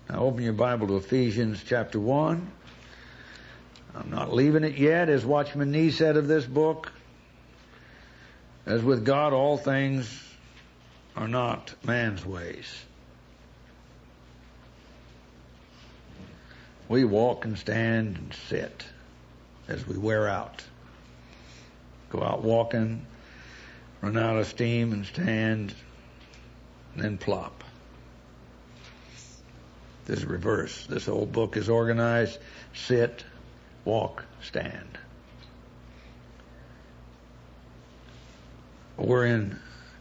Now open your Bible to Ephesians chapter 1. I'm not leaving it yet. As Watchman Nee said of this book, as with God, all things are not man's ways. We walk and stand and sit as we wear out. Go out walking, run out of steam and stand, and then plop. This is reverse. This whole book is organized: sit, walk, stand. We're in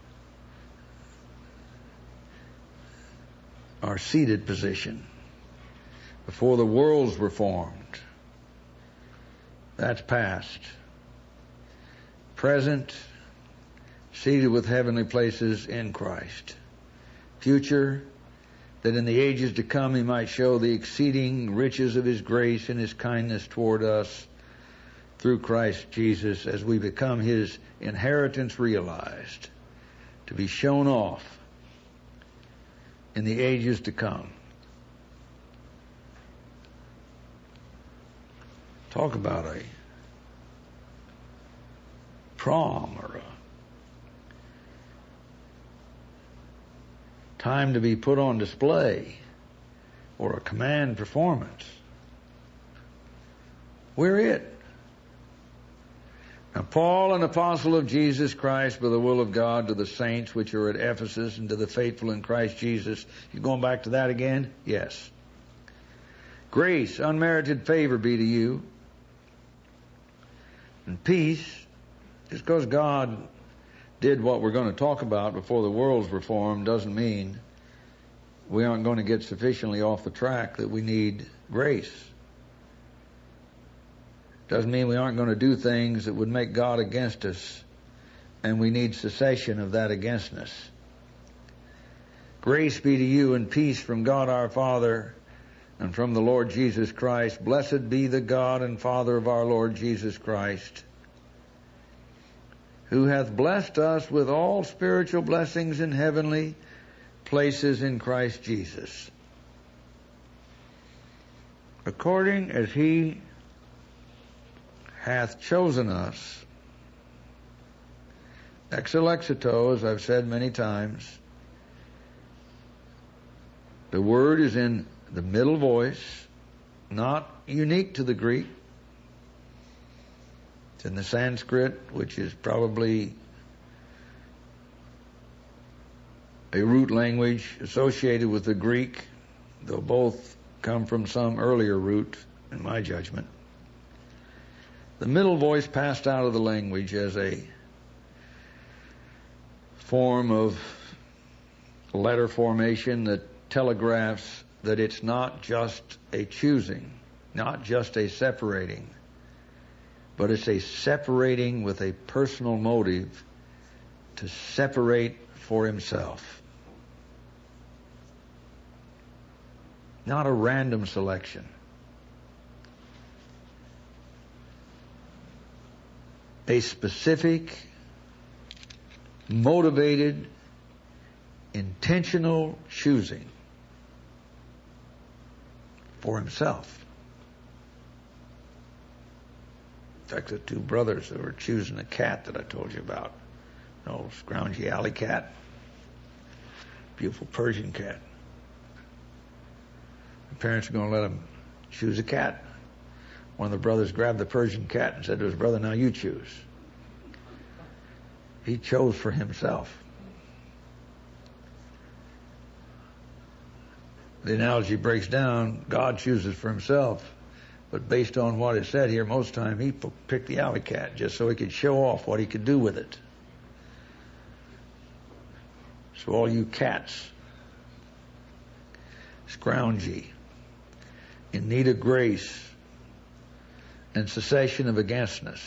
our seated position before the worlds were formed. That's past. Present, seated with heavenly places in Christ. Future, that in the ages to come he might show the exceeding riches of his grace and his kindness toward us through Christ Jesus, as we become his inheritance realized, to be shown off in the ages to come. Talk about a prom or a time to be put on display or a command performance. We're it. Now, Paul, an apostle of Jesus Christ by the will of God, to the saints which are at Ephesus and to the faithful in Christ Jesus. You going back to that again? Yes. Grace, unmerited favor be to you, and peace. Just because God did what we're going to talk about before the worlds were formed doesn't mean we aren't going to get sufficiently off the track that we need grace. Doesn't mean we aren't going to do things that would make God against us, and we need cessation of that againstness. Grace be to you and peace from God our Father and from the Lord Jesus Christ. Blessed be the God and Father of our Lord Jesus Christ, who hath blessed us with all spiritual blessings in heavenly places in Christ Jesus, according as he hath chosen us, ex elexito, as I've said many times. The word is in the middle voice, not unique to the Greek. It's in the Sanskrit, which is probably a root language associated with the Greek, though both come from some earlier root, in my judgment. The middle voice passed out of the language as a form of letter formation that telegraphs that it's not just a choosing, not just a separating, but it's a separating with a personal motive to separate for himself. Not a random selection. A specific, motivated, intentional choosing for himself. In fact, the two brothers that were choosing a cat that I told you about, an old scroungy alley cat, beautiful Persian cat. The parents are going to let him choose a cat. One of the brothers grabbed the Persian cat and said to his brother, "Now you choose." He chose for himself. The analogy breaks down. God chooses for himself. But based on what is said here, most time he picked the alley cat just so he could show off what he could do with it. So all you cats, scroungy, in need of grace and cessation of againstness,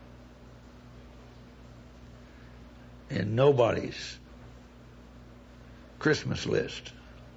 in nobody's Christmas list,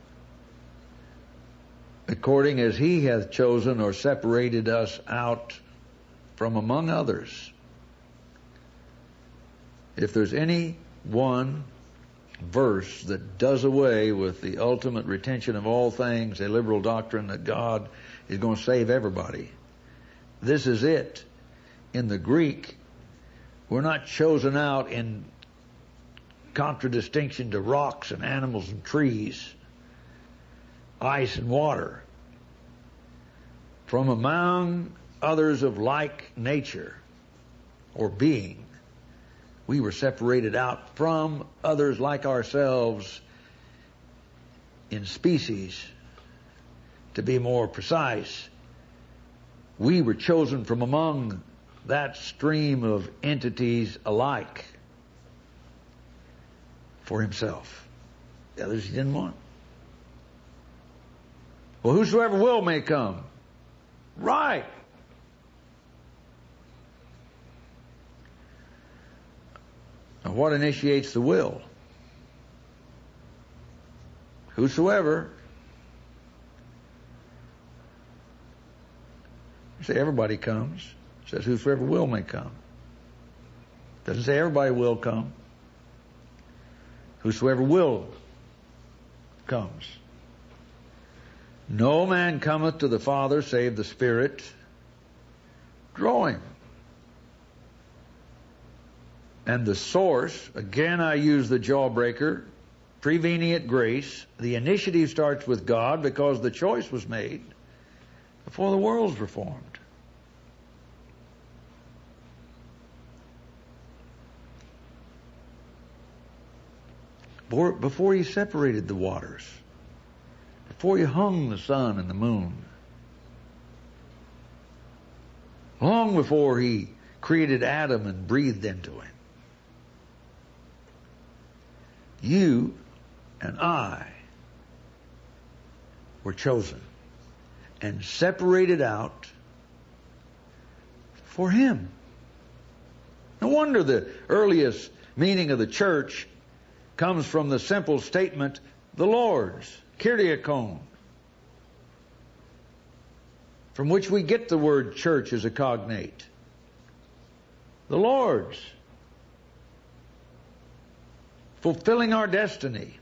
according as he hath chosen or separated us out from among others. If there's any one verse that does away with the ultimate retention of all things, a liberal doctrine that God is going to save everybody. This is it. In the Greek, we're not chosen out in contradistinction to rocks and animals and trees, ice and water. From among others of like nature or being, we were separated out from others like ourselves in species. To be more precise, we were chosen from among that stream of entities alike for himself. The others he didn't want. Well, whosoever will may come. Right. Now, what initiates the will? Whosoever. You say everybody comes. It says whosoever will may come. Doesn't say everybody will come. Whosoever will comes. No man cometh to the Father save the Spirit draw him. And the source, again I use the jawbreaker, prevenient grace. The initiative starts with God because the choice was made before the worlds were formed. Before he separated the waters, before he hung the sun and the moon, long before he created Adam and breathed into him, you and I were chosen and separated out for him. No wonder the earliest meaning of the church comes from the simple statement, the Lord's, Kyriakon, from which we get the word church as a cognate. The Lord's. Fulfilling our destiny.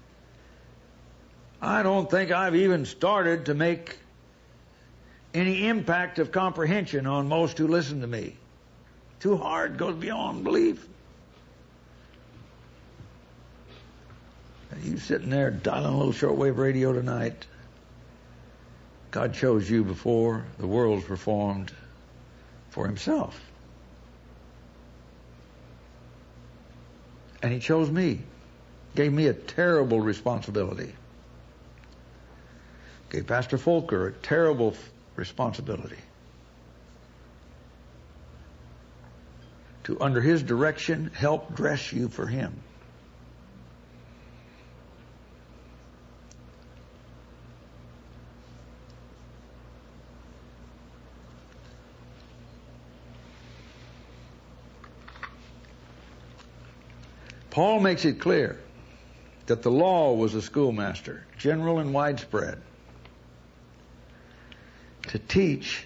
I don't think I've even started to make any impact of comprehension on most who listen to me. Too hard, goes beyond belief. You sitting there dialing a little shortwave radio tonight. God chose you before the worlds were formed for himself. And he chose me. Gave me a terrible responsibility. Gave Pastor Folker a terrible responsibility. To, under his direction, help dress you for him. Paul makes it clear that the law was a schoolmaster, general and widespread, to teach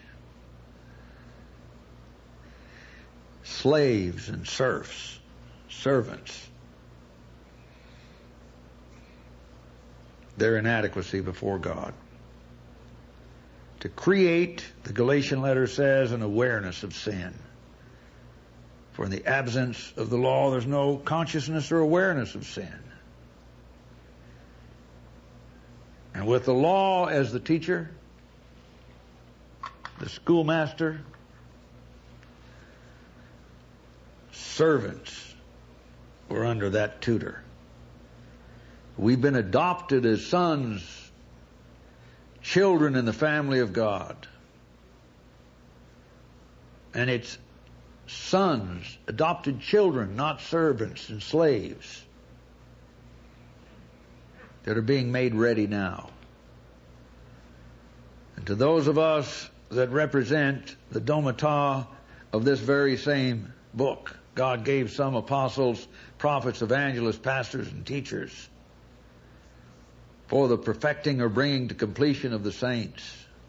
slaves and servants, their inadequacy before God. To create, the Galatian letter says, an awareness of sin. For in the absence of the law, there's no consciousness or awareness of sin. And with the law as the teacher, the schoolmaster, servants were under that tutor. We've been adopted as sons, children in the family of God. And it's sons, adopted children, not servants and slaves, that are being made ready now. And to those of us that represent the domata of this very same book, God gave some apostles, prophets, evangelists, pastors, and teachers for the perfecting or bringing to completion of the saints.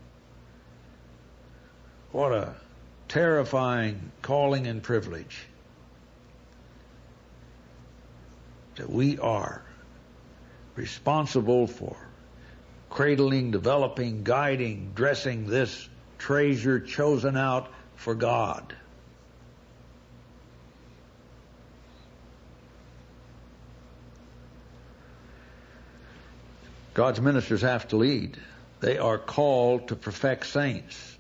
What a terrifying calling and privilege. that we are responsible for cradling, developing, guiding, dressing this treasure chosen out for God. God's ministers have to lead. They are called to perfect saints.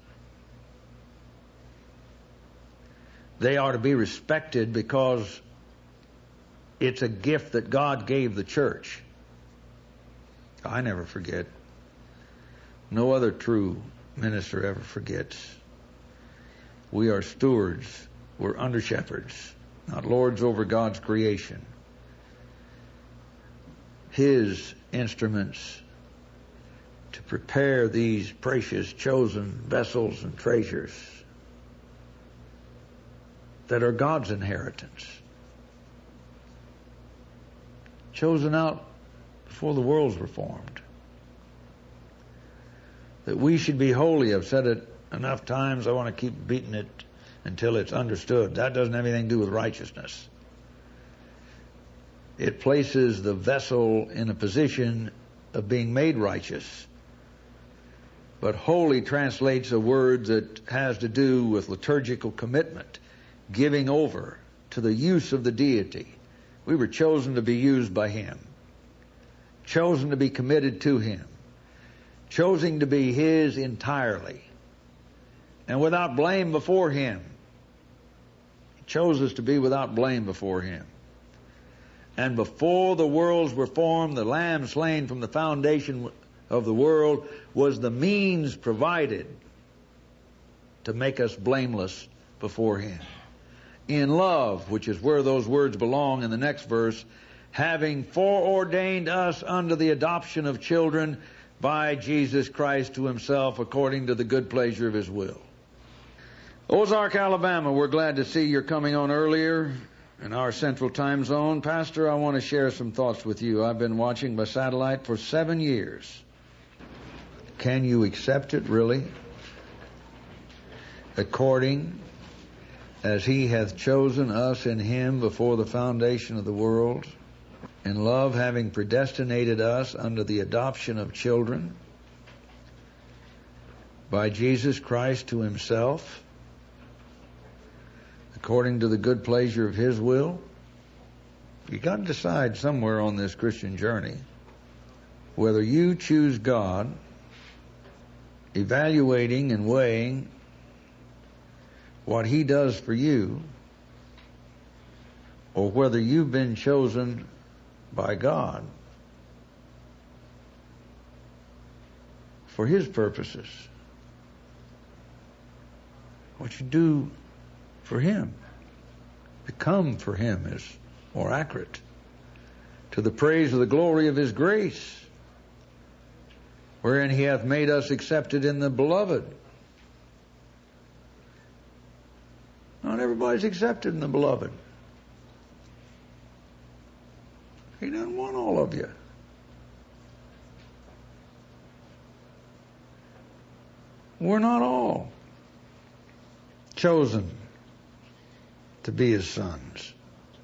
They are to be respected because it's a gift that God gave the church. I never forget. No other true minister ever forgets. We are stewards. We're under shepherds, not lords over God's creation. His instruments to prepare these precious chosen vessels and treasures that are God's inheritance. Chosen out before the worlds were formed. That we should be holy. I've said it enough times. I want to keep beating it until it's understood. That doesn't have anything to do with righteousness. It places the vessel in a position of being made righteous. But holy translates a word that has to do with liturgical commitment, giving over to the use of the deity. We were chosen to be used by Him, chosen to be committed to Him, chosen to be His entirely, and without blame before Him. He chose us to be without blame before Him. And before the worlds were formed, the Lamb slain from the foundation of the world was the means provided to make us blameless before Him. In love, which is where those words belong in the next verse, having foreordained us unto the adoption of children by Jesus Christ to Himself according to the good pleasure of His will. Ozark, Alabama, we're glad to see you're coming on earlier in our central time zone. Pastor, I want to share some thoughts with you. I've been watching by satellite for 7 years. Can you accept it, really? According as He hath chosen us in Him before the foundation of the world, in love having predestinated us unto the adoption of children by Jesus Christ to Himself, according to the good pleasure of His will. You got to decide somewhere on this Christian journey whether you choose God, evaluating and weighing what He does for you, or whether you've been chosen by God for His purposes. What you do for Him, become for Him is more accurate. To the praise of the glory of His grace, wherein He hath made us accepted in the Beloved. Not everybody's accepted in the Beloved. He doesn't want all of you. We're not all chosen to be His sons.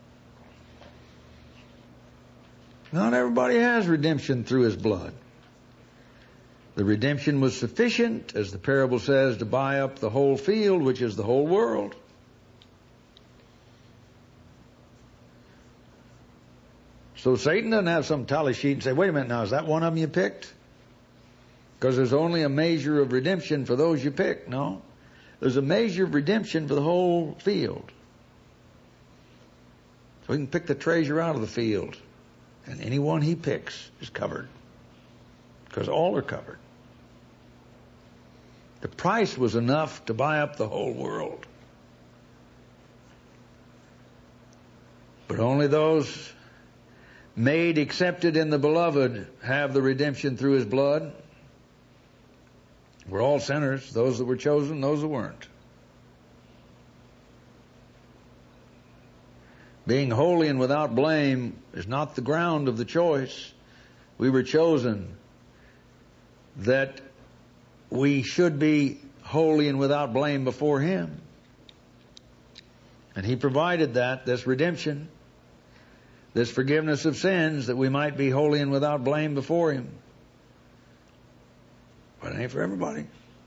Not everybody has redemption through His blood. The redemption was sufficient, as the parable says, to buy up the whole field, which is the whole world. So Satan doesn't have some tally sheet and say, wait a minute now, is that one of them you picked? Because there's only a measure of redemption for those you pick. No. There's a measure of redemption for the whole field. So he can pick the treasure out of the field. And any one he picks is covered. Because all are covered. The price was enough to buy up the whole world. But only those made accepted in the Beloved have the redemption through His blood. We're all sinners, those that were chosen, those that weren't. Being holy and without blame is not the ground of the choice. We were chosen that we should be holy and without blame before Him. And He provided that, this redemption. this forgiveness of sins, that we might be holy and without blame before Him. But it ain't for everybody.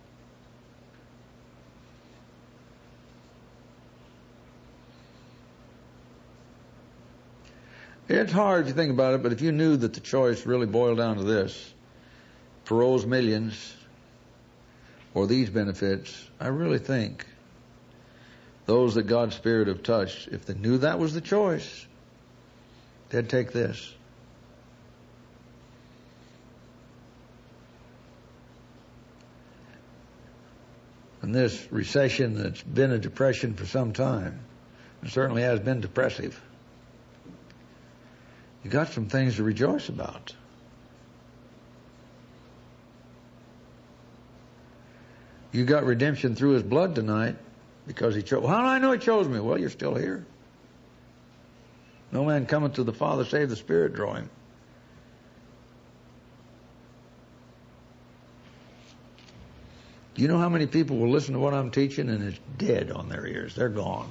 It's hard if you think about it, but if you knew that the choice really boiled down to this, Perot's millions or these benefits, I really think those that God's Spirit have touched, if they knew that was the choice, they'd take this. And this recession that's been a depression for some time, it certainly has been depressive, you got some things to rejoice about. You got redemption through His blood tonight because He chose. How do I know He chose me? Well, you're still here. No man cometh to the Father save the Spirit draw him. Do you know how many people will listen to what I'm teaching and it's dead on their ears? They're gone.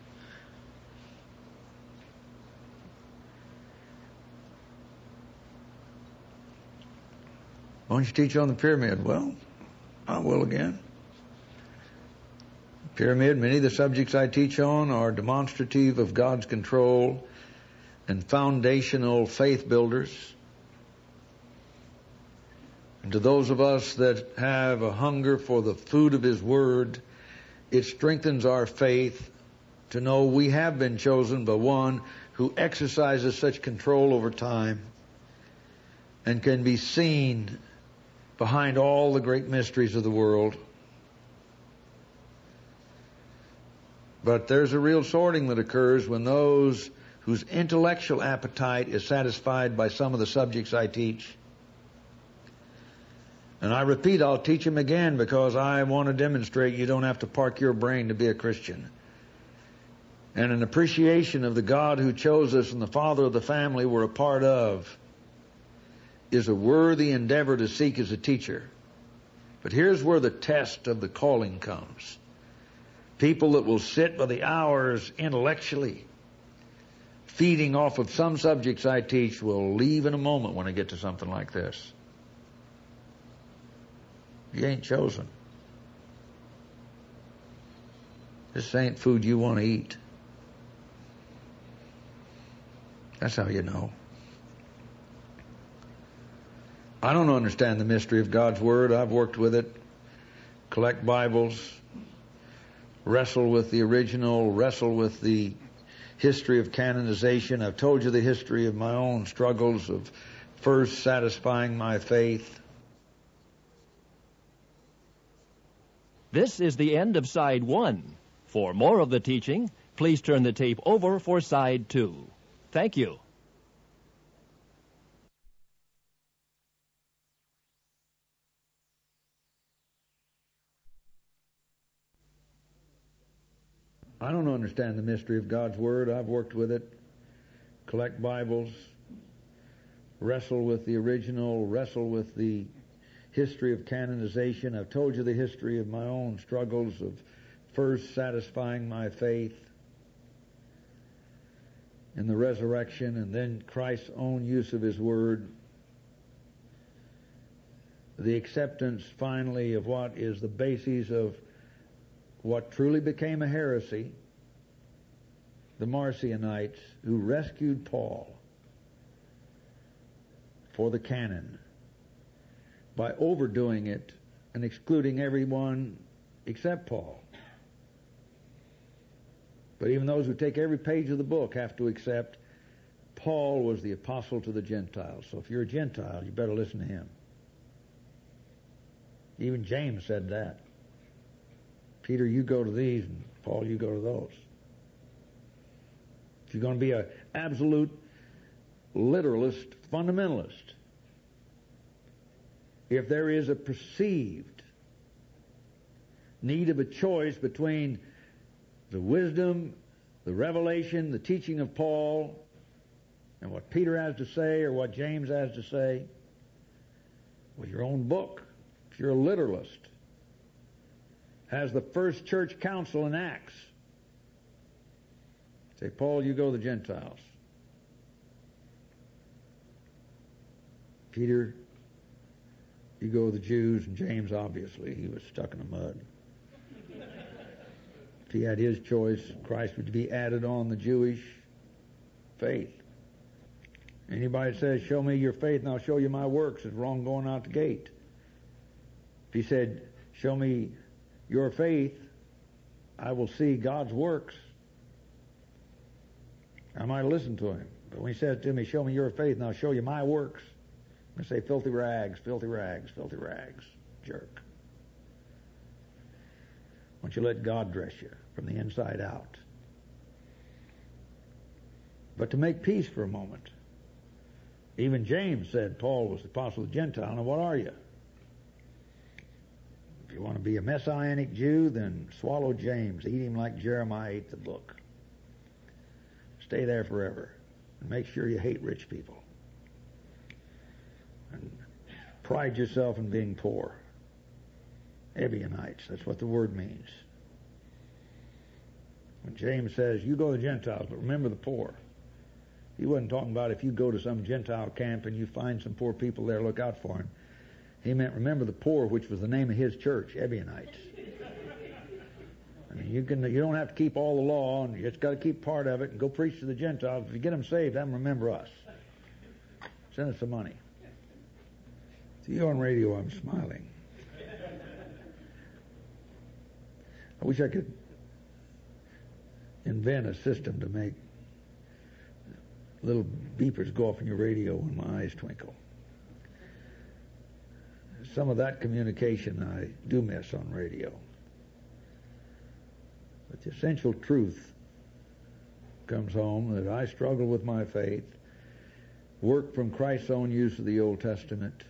Why don't you teach on the pyramid? Well, I will again. Pyramid, many of the subjects I teach on are demonstrative of God's control and foundational faith builders. And to those of us that have a hunger for the food of His Word, it strengthens our faith to know we have been chosen by one who exercises such control over time and can be seen behind all the great mysteries of the world. But there's a real sorting that occurs when those whose intellectual appetite is satisfied by some of the subjects I teach. And I repeat, I'll teach them again because I want to demonstrate you don't have to park your brain to be a Christian. And an appreciation of the God who chose us and the Father of the family we're a part of is a worthy endeavor to seek as a teacher. But here's where the test of the calling comes. People that will sit by the hours intellectually feeding off of some subjects I teach will leave in a moment when I get to something like this. You ain't chosen. This ain't food you want to eat. That's how you know. I don't understand the mystery of God's Word. I've worked with it, collect Bibles, wrestle with the original, wrestle with the history of canonization. I've told you the history of my own struggles of first satisfying my faith. This is the end of Side 1. For more of the teaching, please turn the tape over for Side 2. Thank you. I don't understand the mystery of God's Word. I've worked with it, collect Bibles, wrestle with the original, wrestle with the history of canonization. I've told you the history of my own struggles of first satisfying my faith in the resurrection and then Christ's own use of His Word. The acceptance, finally, of what is the basis of what truly became a heresy, the Marcionites, who rescued Paul for the canon by overdoing it and excluding everyone except Paul. But even those who take every page of the book have to accept Paul was the apostle to the Gentiles. So if you're a Gentile, you better listen to him. Even James said that. Peter, you go to these, and Paul, you go to those. If you're going to be an absolute literalist, fundamentalist, if there is a perceived need of a choice between the wisdom, the revelation, the teaching of Paul, and what Peter has to say or what James has to say, well, your own book, if you're a literalist, has the first church council in Acts. Say, Paul, you go to the Gentiles. Peter, you go with the Jews, and James, obviously, he was stuck in the mud. If he had his choice, Christ would be added on the Jewish faith. Anybody that says, show me your faith and I'll show you my works, is wrong going out the gate. If he said, show me your faith, I will see God's works, I might listen to him. But when he says to me, show me your faith and I'll show you my works, I say, filthy rags, filthy rags, filthy rags, jerk. Why don't you let God dress you from the inside out? But to make peace for a moment, even James said Paul was the apostle of the Gentile. Now what are you? If you want to be a Messianic Jew, then swallow James. Eat him like Jeremiah ate the book. Stay there forever. And make sure you hate rich people. And pride yourself in being poor. Ebionites, that's what the word means. When James says, you go to the Gentiles, but remember the poor. He wasn't talking about if you go to some Gentile camp and you find some poor people there, look out for them. He meant remember the poor, which was the name of his church, Ebionites. I mean, you don't have to keep all the law, and you just got to keep part of it and go preach to the Gentiles. If you get them saved, have them remember us. Send us some money. To you on radio, I'm smiling. I wish I could invent a system to make little beepers go off in your radio when my eyes twinkle. Some of that communication I do miss on radio. But the essential truth comes home that I struggle with my faith, work from Christ's own use of the Old Testament,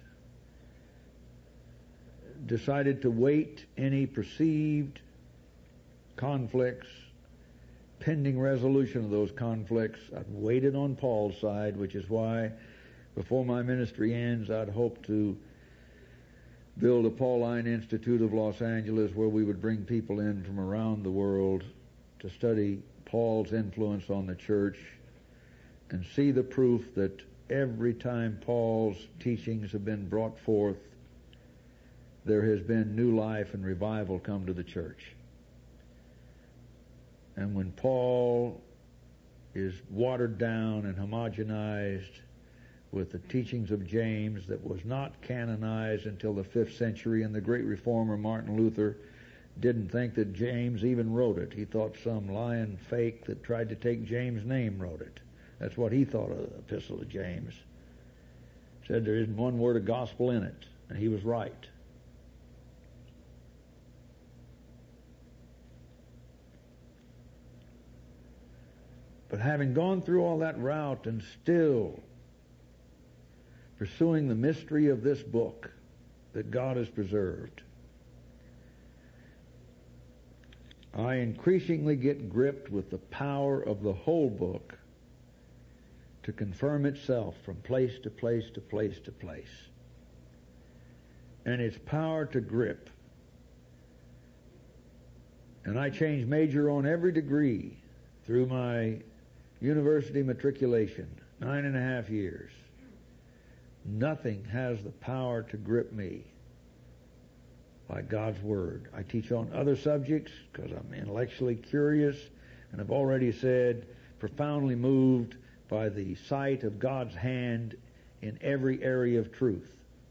decided to wait any perceived conflicts, pending resolution of those conflicts. I've waited on Paul's side, which is why before my ministry ends, I'd hope to build a Pauline Institute of Los Angeles where we would bring people in from around the world to study Paul's influence on the church and see the proof that every time Paul's teachings have been brought forth, there has been new life and revival come to the church. And when Paul is watered down and homogenized with the teachings of James that was not canonized until the 5th century, and the great reformer Martin Luther didn't think that James even wrote it. He thought some lying fake that tried to take James' name wrote it. That's what he thought of the Epistle of James. Said there isn't one word of gospel in it, and he was right. But having gone through all that route and still pursuing the mystery of this book that God has preserved, I increasingly get gripped with the power of the whole book to confirm itself from place to place to place to place. And its power to grip. And I changed major on every degree through my university matriculation, 9.5 years. Nothing has the power to grip me like God's Word. I teach on other subjects because I'm intellectually curious, and I've already said profoundly moved by the sight of God's hand in every area of truth.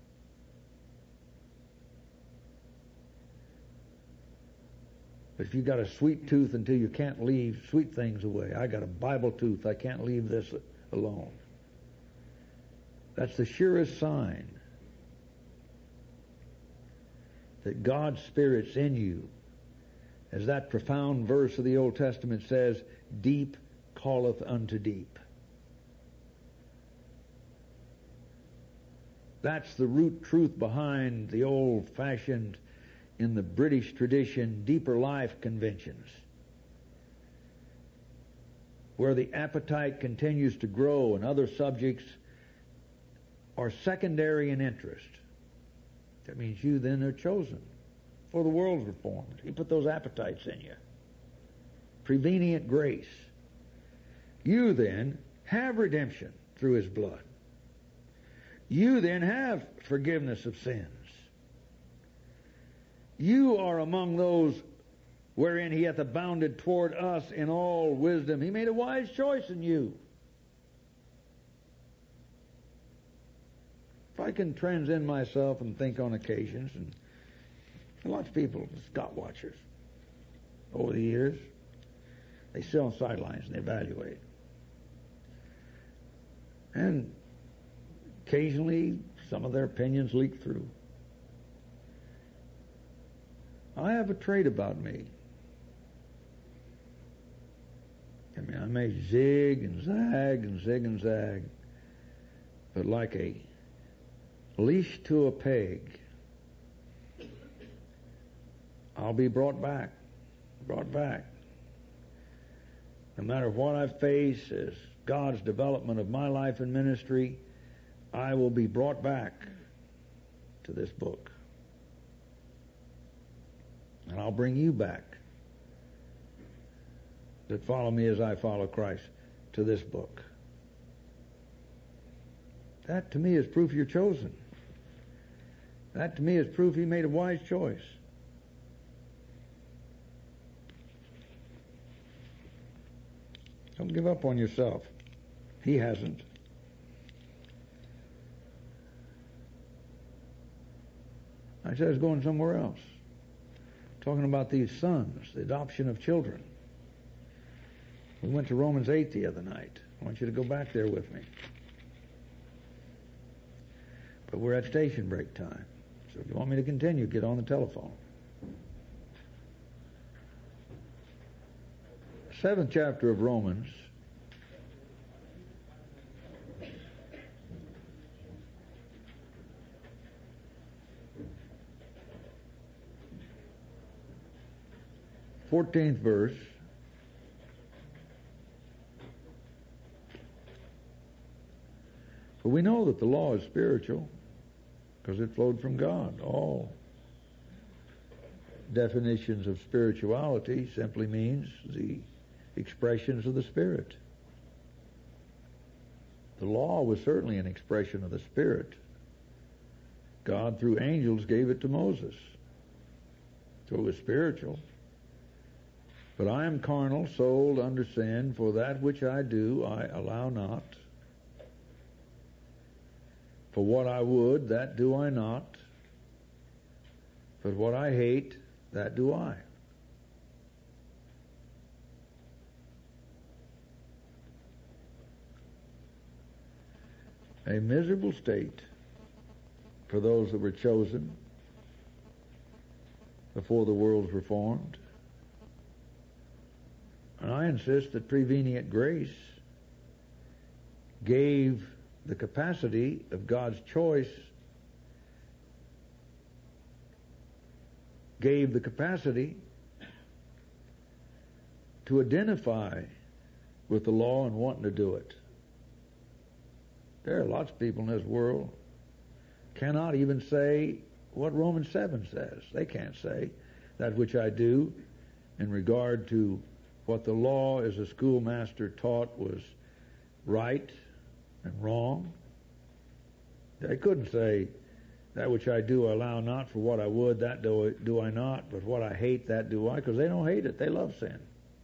But if you've got a sweet tooth until you can't leave sweet things away, I got a Bible tooth, I can't leave this alone. That's the surest sign that God's Spirit's in you. As that profound verse of the Old Testament says, deep calleth unto deep. That's the root truth behind the old-fashioned, in the British tradition, deeper life conventions, where the appetite continues to grow and other subjects are secondary in interest. That means you then are chosen for the world's reformed. He put those appetites in you. Prevenient grace. You then have redemption through His blood. You then have forgiveness of sins. You are among those wherein he hath abounded toward us in all wisdom. He made a wise choice in you. If I can transcend myself and think on occasions, and lots of people, Scott watchers, over the years, they sit on sidelines and evaluate. And occasionally, some of their opinions leak through. I have a trait about me. I mean, I may zig and zag and zig and zag, but like a leash to a peg, I'll be brought back. No matter what I face as God's development of my life and ministry, I will be brought back to this book. And I'll bring you back that follow me as I follow Christ to this book. That to me is proof you're chosen. That to me is proof he made a wise choice. Don't give up on yourself. He hasn't. I said I was going somewhere else. Talking about these sons, the adoption of children. We went to Romans 8 the other night. I want you to go back there with me. But we're at station break time. So if you want me to continue, get on the telephone. 7th chapter of Romans. Fourteenth verse. For we know that the law is spiritual, because it flowed from God. All definitions of spirituality simply means the expressions of the Spirit. The law was certainly an expression of the Spirit. God, through angels, gave it to Moses. So it was spiritual. But I am carnal, sold under sin, for that which I do I allow not. For what I would, that do I not. But what I hate, that do I. A miserable state for those that were chosen before the worlds were formed. And I insist that prevenient grace gave the capacity of God's choice, gave the capacity to identify with the law and wanting to do it. There are lots of people in this world cannot even say what Romans 7 says. They can't say that which I do in regard to what the law as a schoolmaster taught was right and wrong. They couldn't say, that which I do I allow not, for what I would, that do I not, but what I hate, that do I, because they don't hate it. They love sin.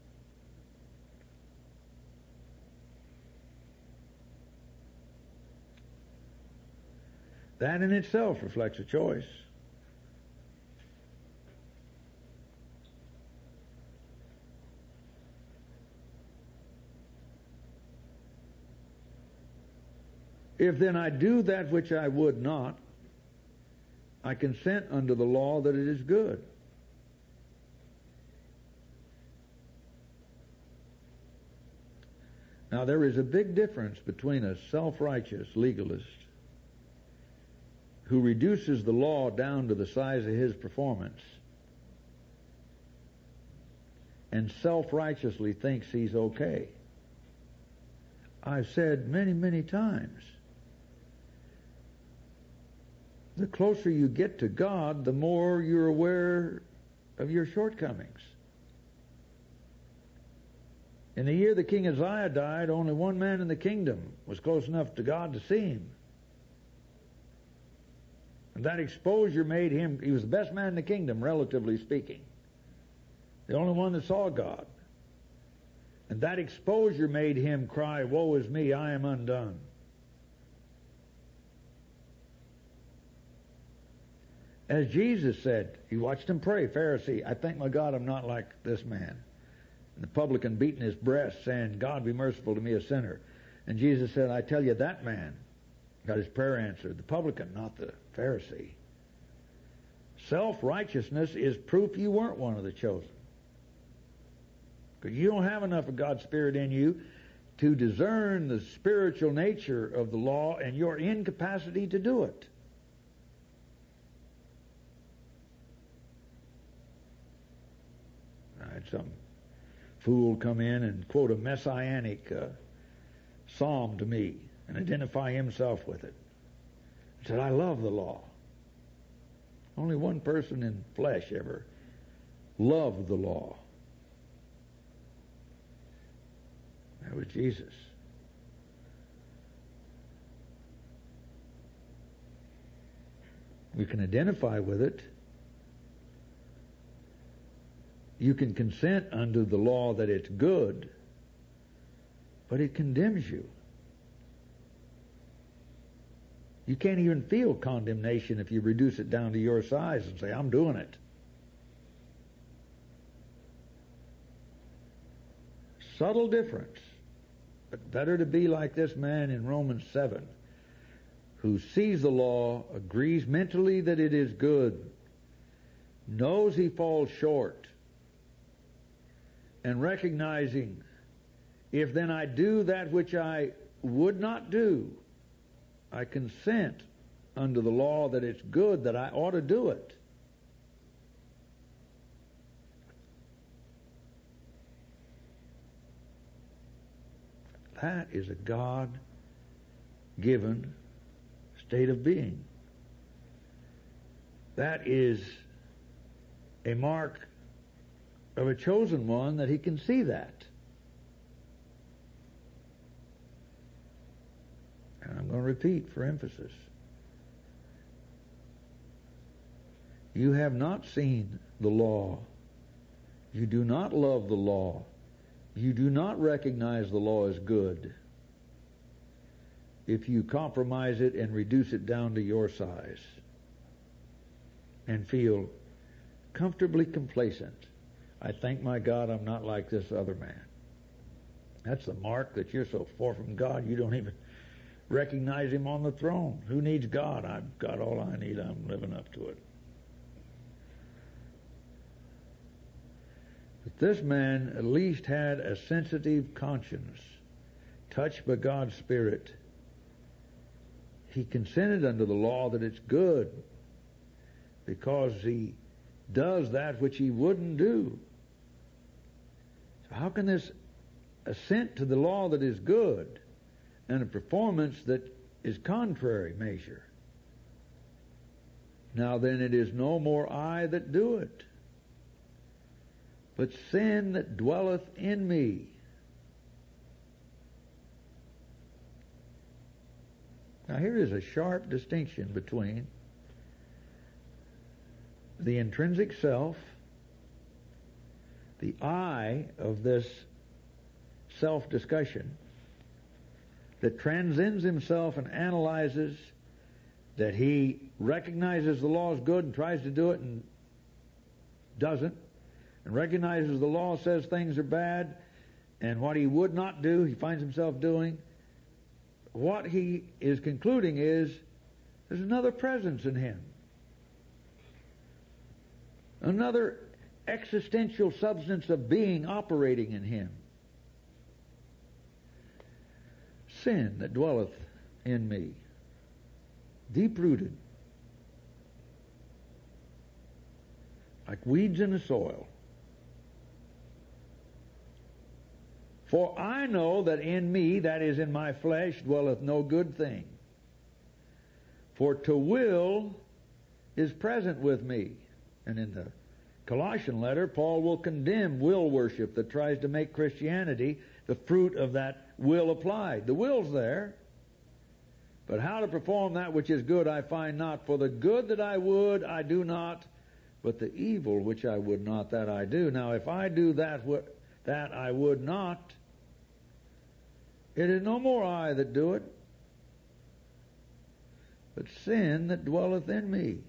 That in itself reflects a choice. If then I do that which I would not, I consent unto the law that it is good. Now there is a big difference between a self-righteous legalist who reduces the law down to the size of his performance and self-righteously thinks he's okay. I've said many, many times, the closer you get to God, the more you're aware of your shortcomings. In the year the King Uzziah died, only one man in the kingdom was close enough to God to see him. And that exposure made him, he was the best man in the kingdom, relatively speaking. The only one that saw God. And that exposure made him cry, "Woe is me, I am undone." As Jesus said, he watched him pray, Pharisee, "I thank my God I'm not like this man." And the publican beating his breast, saying, "God be merciful to me, a sinner." And Jesus said, "I tell you, that man got his prayer answered. The publican, not the Pharisee." Self-righteousness is proof you weren't one of the chosen. Because you don't have enough of God's Spirit in you to discern the spiritual nature of the law and your incapacity to do it. I had some fool come in and quote a messianic psalm to me and identify himself with it. He said, "I love the law." Only one person in flesh ever loved the law. That was Jesus. We can identify with it. You can consent unto the law that it's good, but it condemns you. You can't even feel condemnation if you reduce it down to your size and say, "I'm doing it." Subtle difference. But better to be like this man in Romans 7, who sees the law, agrees mentally that it is good, knows he falls short, and recognizing, if then I do that which I would not do, I consent under the law that it's good, that I ought to do it. That is a God-given state of being. That is a mark of a chosen one, that he can see that. And I'm going to repeat for emphasis. You have not seen the law. You do not love the law. You do not recognize the law as good if you compromise it and reduce it down to your size and feel comfortably complacent. "I thank my God I'm not like this other man." That's the mark that you're so far from God you don't even recognize him on the throne. Who needs God? I've got all I need. I'm living up to it. But this man at least had a sensitive conscience, touched by God's Spirit. He consented unto the law that it's good, because he does that which he wouldn't do. So how can this assent to the law that is good and a performance that is contrary measure? Now then, it is no more I that do it, but sin that dwelleth in me. Now here is a sharp distinction between the intrinsic self, the I of this self-discussion that transcends himself and analyzes, that he recognizes the law is good and tries to do it and doesn't, and recognizes the law says things are bad, and what he would not do, he finds himself doing. What he is concluding is there's another presence in him, another existential substance of being operating in him. Sin that dwelleth in me, deep-rooted, like weeds in the soil. For I know that in me, that is in my flesh, dwelleth no good thing. For to will is present with me. And in the Colossian letter, Paul will condemn will worship that tries to make Christianity the fruit of that will applied. The will's there. But how to perform that which is good I find not. For the good that I would, I do not, but the evil which I would not, that I do. Now if I do that I would not, it is no more I that do it, but sin that dwelleth in me.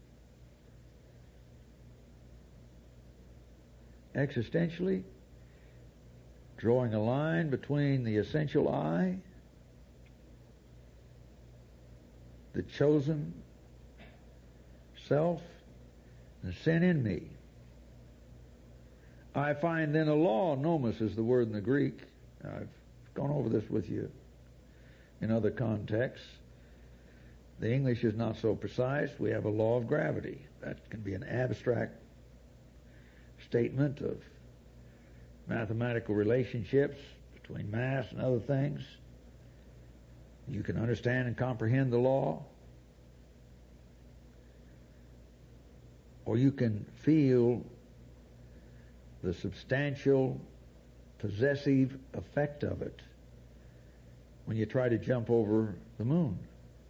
Existentially, drawing a line between the essential I, the chosen self, and sin in me. I find then a law, nomos is the word in the Greek. I've gone over this with you in other contexts. The English is not so precise. We have a law of gravity. That can be an abstract statement of mathematical relationships between mass and other things. You can understand and comprehend the law, or you can feel the substantial, possessive effect of it when you try to jump over the moon.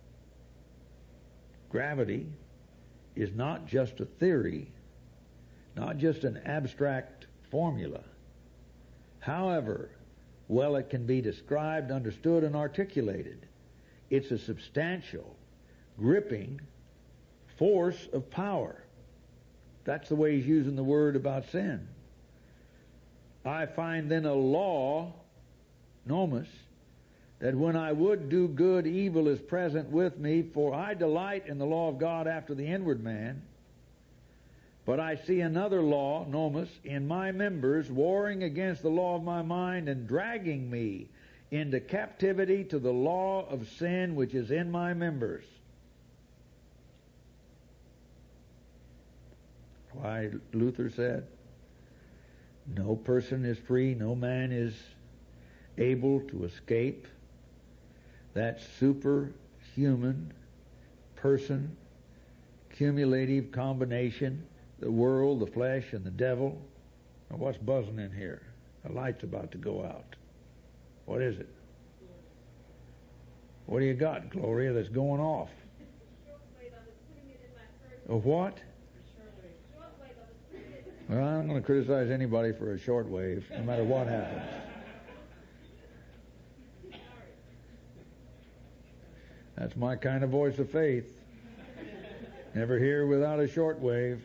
Gravity is not just a theory, not just an abstract formula. However well it can be described, understood, and articulated, it's a substantial, gripping force of power. That's the way he's using the word about sin. I find then a law, nomos, that when I would do good, evil is present with me, for I delight in the law of God after the inward man. But I see another law, nomos, in my members, warring against the law of my mind and dragging me into captivity to the law of sin which is in my members. Why Luther said, no person is free, no man is able to escape that superhuman person, cumulative combination, the world, the flesh, and the devil. Now what's buzzing in here? The light's about to go out. What is it? What do you got, Gloria, that's going off? A what? Well, I'm going to criticize anybody for a shortwave, no matter what happens. That's my kind of voice of faith. Never hear without a shortwave.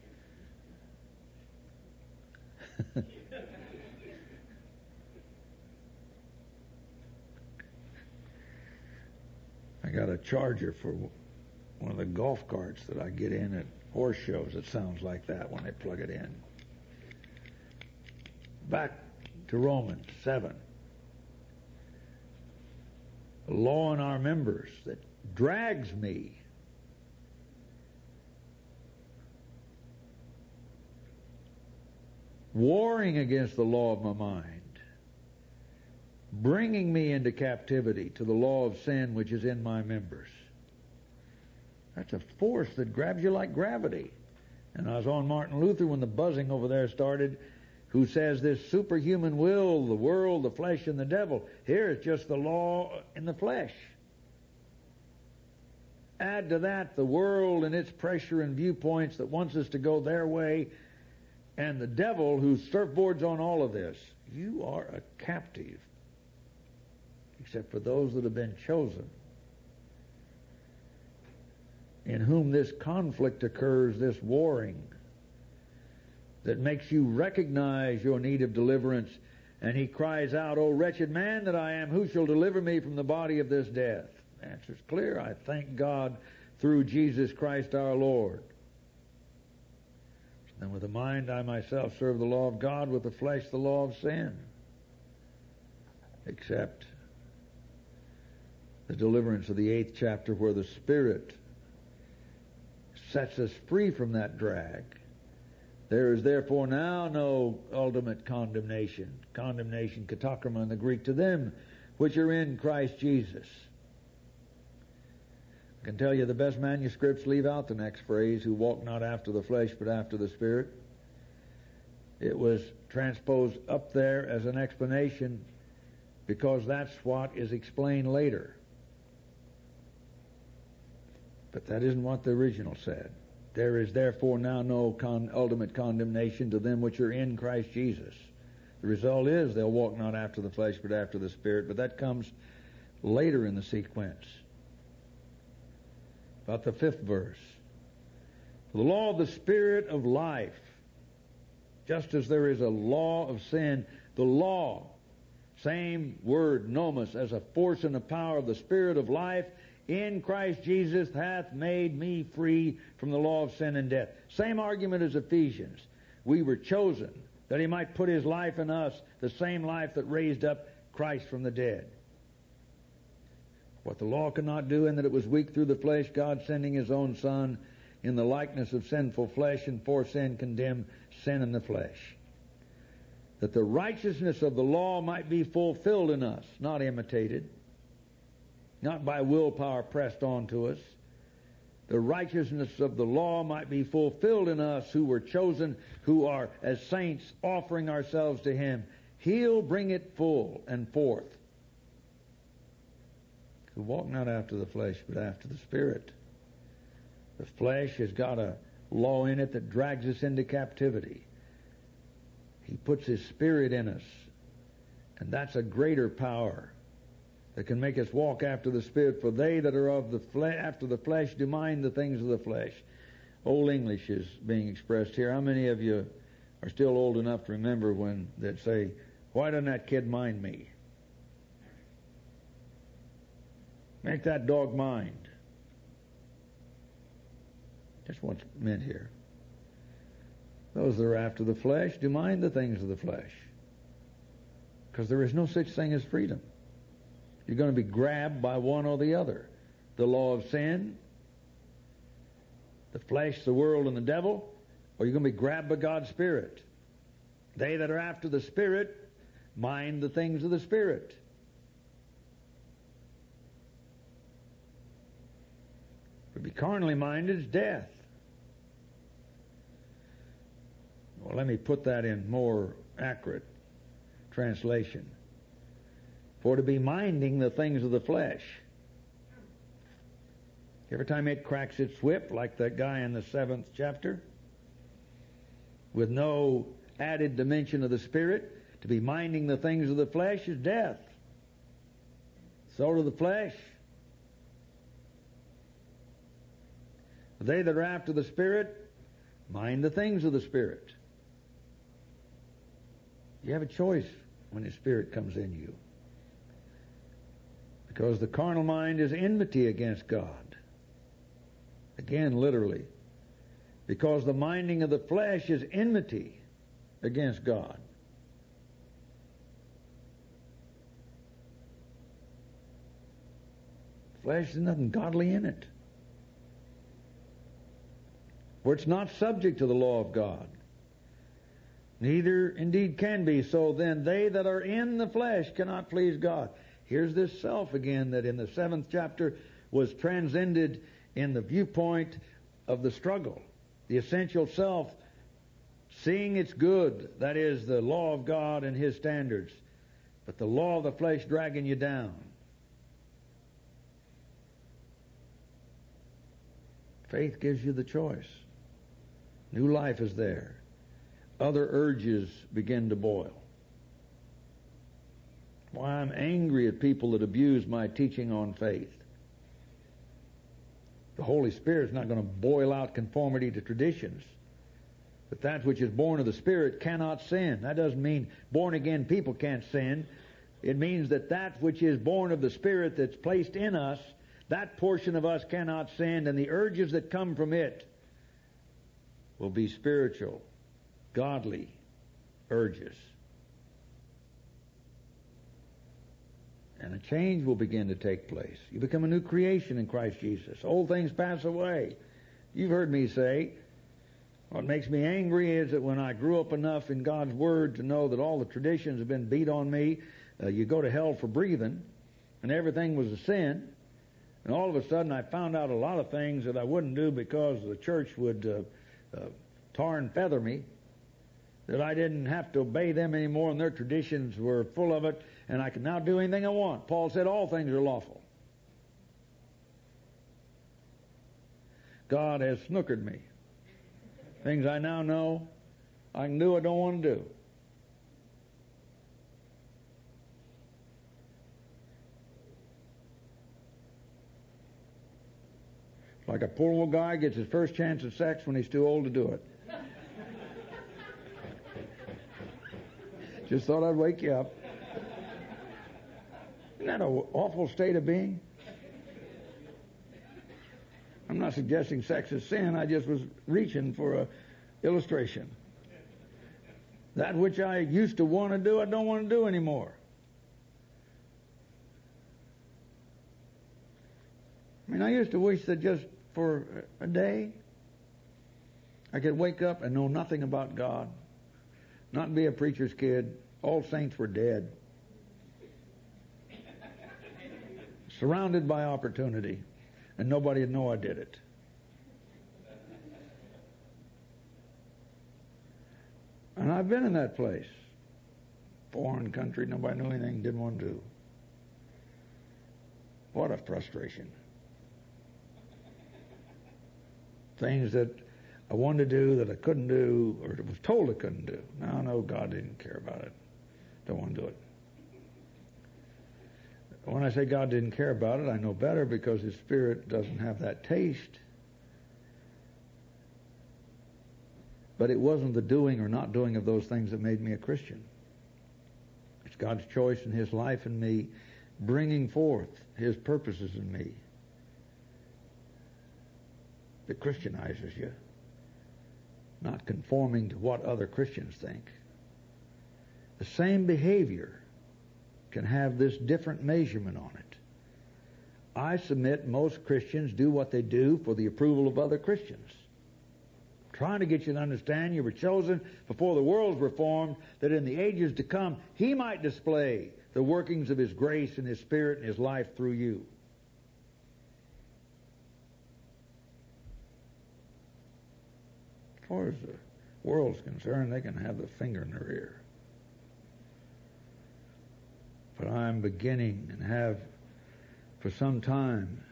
I got a charger for one of the golf carts that I get in at horse shows. It sounds like that when I plug it in. Back to Romans 7. A law in our members that drags me warring against the law of my mind, bringing me into captivity to the law of sin which is in my members. That's a force that grabs you like gravity. And I was on Martin Luther when the buzzing over there started, who says this superhuman will, the world, the flesh, and the devil. Here it's just the law in the flesh. Add to that the world and its pressure and viewpoints that wants us to go their way, and the devil who surfboards on all of this. You are a captive, except for those that have been chosen, in whom this conflict occurs, this warring, that makes you recognize your need of deliverance. And he cries out, O wretched man that I am, who shall deliver me from the body of this death? The answer's clear. I thank God through Jesus Christ our Lord. And with the mind I myself serve the law of God, with the flesh the law of sin. Except the deliverance of the 8th chapter, where the Spirit sets us free from that drag. There is therefore now no ultimate condemnation. Condemnation, katakrima in the Greek, to them which are in Christ Jesus. I can tell you the best manuscripts leave out the next phrase, who walk not after the flesh but after the Spirit. It was transposed up there as an explanation because that's what is explained later. But that isn't what the original said. There is therefore now no ultimate condemnation to them which are in Christ Jesus. The result is they'll walk not after the flesh but after the Spirit, but that comes later in the sequence. About the 5th verse. The law of the Spirit of life. Just as there is a law of sin, the law, same word, nomos, as a force and a power of the Spirit of life, in Christ Jesus hath made me free from the law of sin and death. Same argument as Ephesians. We were chosen that He might put His life in us, the same life that raised up Christ from the dead. What the law could not do, in that it was weak through the flesh, God sending His own Son in the likeness of sinful flesh, and for sin condemned sin in the flesh, that the righteousness of the law might be fulfilled in us, not imitated, not by willpower pressed on to us. The righteousness of the law might be fulfilled in us who were chosen, who are as saints offering ourselves to Him. He'll bring it full and forth. Who walk not after the flesh, but after the Spirit. The flesh has got a law in it that drags us into captivity. He puts His Spirit in us, and that's a greater power that can make us walk after the Spirit. For they that are of the after the flesh do mind the things of the flesh. Old English is being expressed here. How many of you are still old enough to remember when they'd say, "Why doesn't that kid mind me? Make that dog mind." That's what's meant here. Those that are after the flesh do mind the things of the flesh, because there is no such thing as freedom. You're going to be grabbed by one or the other. The law of sin, the flesh, the world, and the devil, or you're going to be grabbed by God's Spirit. They that are after the Spirit mind the things of the Spirit. To be carnally minded is death. Well, let me put that in more accurate translation. For to be minding the things of the flesh. Every time it cracks its whip, like that guy in the 7th chapter, with no added dimension of the Spirit, to be minding the things of the flesh is death. So to the flesh. They that are after the Spirit mind the things of the Spirit. You have a choice when the Spirit comes in you. Because the carnal mind is enmity against God. Again, literally. Because the minding of the flesh is enmity against God. Flesh, there's nothing godly in it. For it's not subject to the law of God. Neither indeed can be. So then they that are in the flesh cannot please God. Here's this self again that in the 7th chapter was transcended in the viewpoint of the struggle. The essential self seeing it's good, that is the law of God and His standards, but the law of the flesh dragging you down. Faith gives you the choice. New life is there. Other urges begin to boil. Why, I'm angry at people that abuse my teaching on faith. The Holy Spirit's not going to boil out conformity to traditions. But that which is born of the Spirit cannot sin. That doesn't mean born again people can't sin. It means that which is born of the Spirit that's placed in us, that portion of us cannot sin, and the urges that come from it will be spiritual, godly urges. And a change will begin to take place. You become a new creation in Christ Jesus. Old things pass away. You've heard me say, what makes me angry is that when I grew up enough in God's Word to know that all the traditions have been beat on me, you go to hell for breathing, and everything was a sin, and all of a sudden I found out a lot of things that I wouldn't do because the church would tar and feather me, that I didn't have to obey them anymore, and their traditions were full of it, and I can now do anything I want. Paul said all things are lawful. God has snookered me. Things I now know I can do, I don't want to do. Like a poor old guy gets his first chance at sex when he's too old to do it. Just thought I'd wake you up. Isn't that an awful state of being? I'm not suggesting sex is sin. I just was reaching for an illustration. That which I used to want to do, I don't want to do anymore. I mean, I used to wish that just for a day I could wake up and know nothing about God, not be a preacher's kid. All saints were dead. Surrounded by opportunity, and nobody would know I did it. And I've been in that place. Foreign country, nobody knew anything, didn't want to do. What a frustration. Things that I wanted to do that I couldn't do, or was told I couldn't do. Now I know God didn't care about it. Don't want to do it. When I say God didn't care about it, I know better because His Spirit doesn't have that taste. But it wasn't the doing or not doing of those things that made me a Christian. It's God's choice in His life in me, bringing forth His purposes in me, that Christianizes you, not conforming to what other Christians think. The same behavior can have this different measurement on it. I submit most Christians do what they do for the approval of other Christians. I'm trying to get you to understand you were chosen before the worlds were formed, that in the ages to come He might display the workings of His grace and His Spirit and His life through you. As far as the world's concerned, they can have the finger in their ear. But I'm beginning and have for some time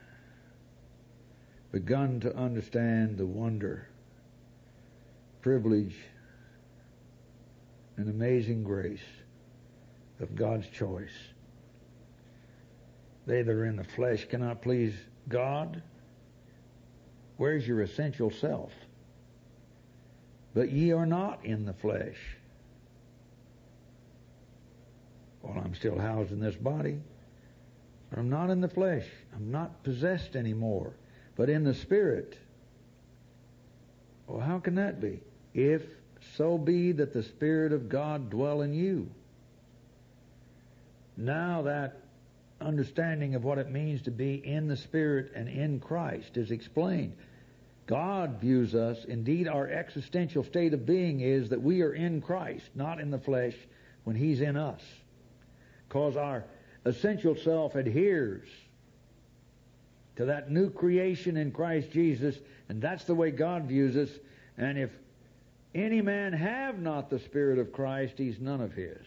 begun to understand the wonder, privilege, and amazing grace of God's choice. They that are in the flesh cannot please God. Where's your essential self? But ye are not in the flesh. Well, I'm still housed in this body, but I'm not in the flesh. I'm not possessed anymore, but in the Spirit. Well, how can that be? If so be that the Spirit of God dwell in you. Now that understanding of what it means to be in the Spirit and in Christ is explained. God views us, indeed our existential state of being is that we are in Christ, not in the flesh when He's in us. Because our essential self adheres to that new creation in Christ Jesus, and that's the way God views us. And if any man have not the Spirit of Christ, he's none of His.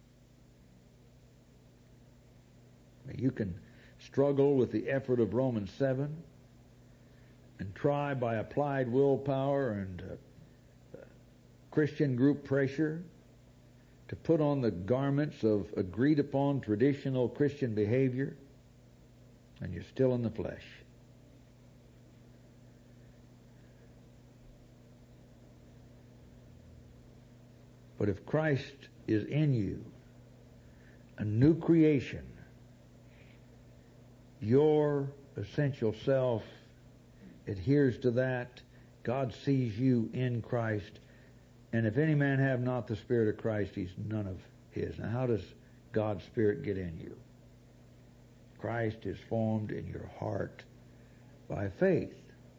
You can struggle with the effort of Romans 7 and try by applied willpower and Christian group pressure to put on the garments of agreed upon traditional Christian behavior, and you're still in the flesh. But if Christ is in you, a new creation, your essential self adheres to that. God sees you in Christ. And if any man have not the Spirit of Christ, he's none of His. Now, how does God's Spirit get in you? Christ is formed in your heart by faith.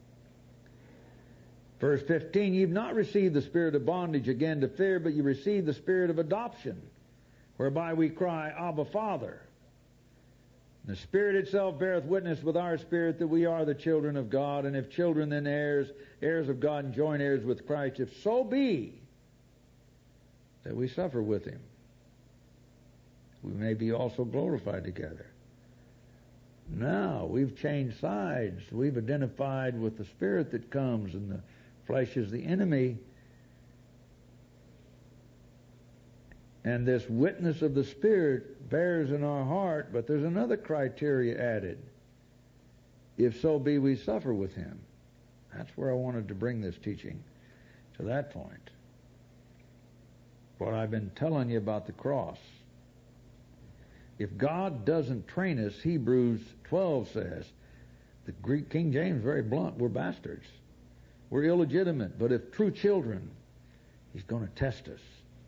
Verse 15, you've not received the spirit of bondage again to fear, but you received the Spirit of adoption, whereby we cry, Abba, Father. The Spirit itself beareth witness with our spirit that we are the children of God, and if children, then heirs, heirs of God, and joint heirs with Christ, if so be that we suffer with Him, we may be also glorified together. Now we've changed sides. We've identified with the Spirit that comes, and the flesh is the enemy. And this witness of the Spirit bears in our heart, but there's another criteria added. If so be we suffer with him. That's where I wanted to bring this teaching, to that point. What I've been telling you about the cross. If God doesn't train us, Hebrews 12 says, the Greek King James is very blunt, we're bastards. We're illegitimate, but if true children, he's going to test us.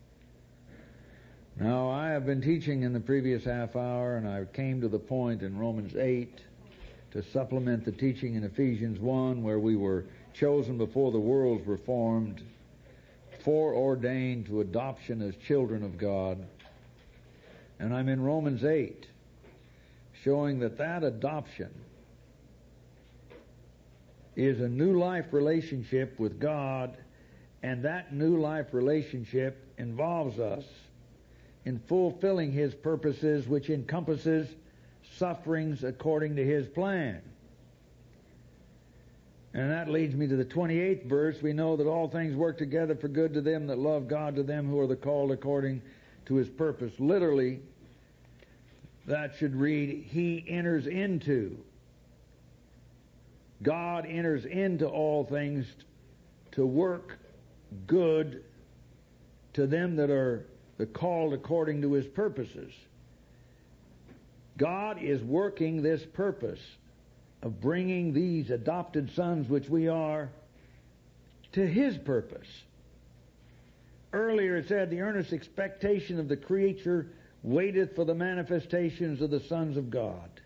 Now, I have been teaching in the previous half hour, and I came to the point in Romans 8 to supplement the teaching in Ephesians 1, where we were chosen before the worlds were formed, foreordained to adoption as children of God. And I'm in Romans 8, showing that adoption is a new life relationship with God, and that new life relationship involves us in fulfilling his purposes, which encompasses sufferings according to his plan. And that leads me to the 28th verse. We know that all things work together for good to them that love God, to them who are the called according to his purpose. Literally, that should read, he enters into. God enters into all things to work good to them that are the called according to his purposes. God is working this purpose of bringing these adopted sons, which we are, to his purpose. Earlier it said, the earnest expectation of the creature waiteth for the manifestations of the sons of God.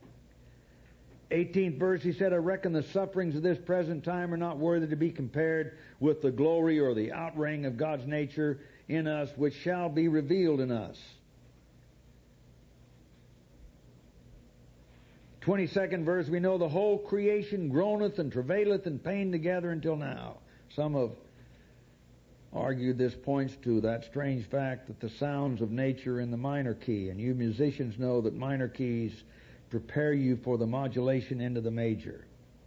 18th verse, he said, I reckon the sufferings of this present time are not worthy to be compared with the glory or the outreighing of God's nature in us, which shall be revealed in us. 22nd verse, we know the whole creation groaneth and travaileth and pain together until now. Some have argued this points to that strange fact that the sounds of nature are in the minor key, and you musicians know that minor keys prepare you for the modulation into the major.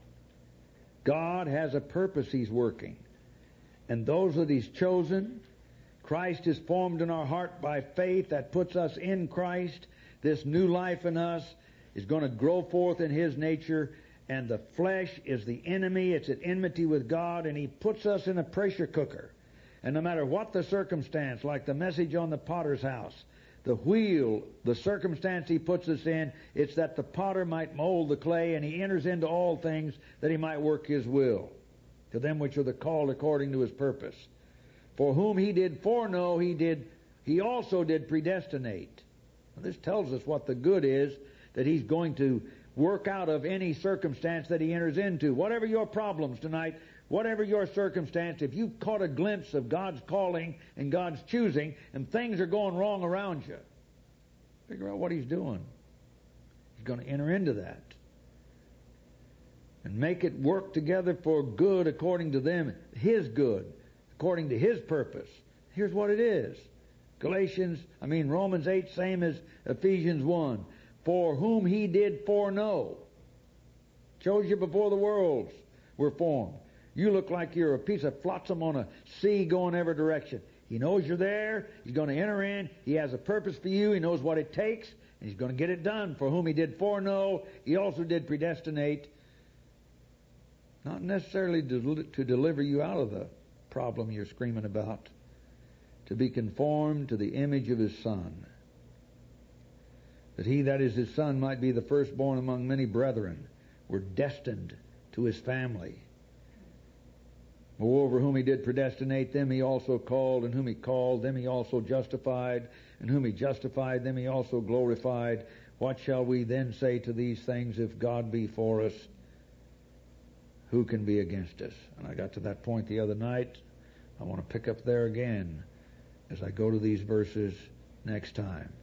God has a purpose he's working, and those that he's chosen, Christ is formed in our heart by faith. That puts us in Christ. This new life in us is going to grow forth in his nature, and the flesh is the enemy. It's at enmity with God, and he puts us in a pressure cooker. And no matter what the circumstance, like the message on the potter's house, the wheel, the circumstance he puts us in, it's that the potter might mold the clay, and he enters into all things that he might work his will, to them which are the called according to his purpose. For whom he did foreknow, he also did predestinate. Now, this tells us what the good is that he's going to work out of any circumstance that he enters into. Whatever your problems tonight, whatever your circumstance, if you've caught a glimpse of God's calling and God's choosing, and things are going wrong around you, figure out what he's doing. He's going to enter into that and make it work together for good according to them, his good, according to his purpose. Here's what it is. Romans 8, same as Ephesians 1. For whom he did foreknow. Chose you before the worlds were formed. You look like you're a piece of flotsam on a sea going every direction. He knows you're there. He's going to enter in. He has a purpose for you. He knows what it takes, and he's going to get it done. For whom he did foreknow, he also did predestinate. Not necessarily to deliver you out of the problem you're screaming about. To be conformed to the image of his Son. That he that is his Son might be the firstborn among many brethren. We're destined to his family. Moreover, whom he did predestinate, them he also called, and whom he called, them he also justified, and whom he justified, them he also glorified. What shall we then say to these things? If God be for us, who can be against us? And I got to that point the other night. I want to pick up there again as I go to these verses next time.